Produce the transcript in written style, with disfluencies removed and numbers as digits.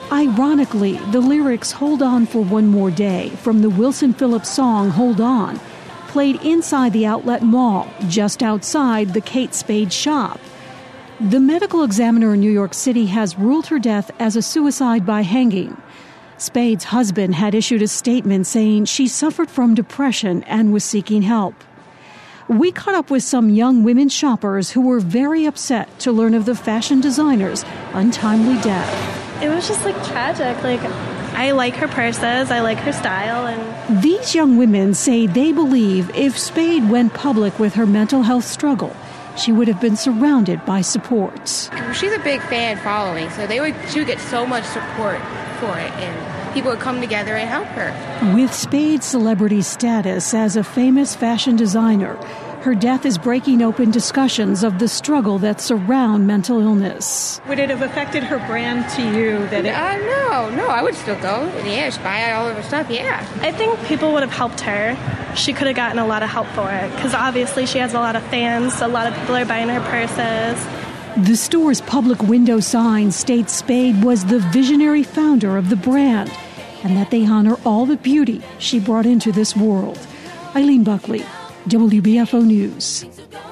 Ironically, the lyrics "Hold On for One More Day" from the Wilson Phillips song "Hold On" played inside the Outlet Mall, just outside the Kate Spade shop. The medical examiner in New York City has ruled her death as a suicide by hanging. Spade's husband had issued a statement saying she suffered from depression and was seeking help. We caught up with some young women shoppers who were very upset to learn of the fashion designer's untimely death. It was just tragic. I like her purses, I like her style. And these young women say they believe if Spade went public with her mental health struggle, she would have been surrounded by support. She's a big fan following, so she would get so much support for it, and people would come together and help her. With Spade's celebrity status as a famous fashion designer, her death is breaking open discussions of the struggle that surround mental illness. Would it have affected her brand to you? No, I would still go. Yeah, she'd buy all of her stuff, yeah. I think people would have helped her. She could have gotten a lot of help for it, because obviously she has a lot of fans. A lot of people are buying her purses. The store's public window sign states Spade was the visionary founder of the brand, and that they honor all the beauty she brought into this world. Eileen Buckley, WBFO News.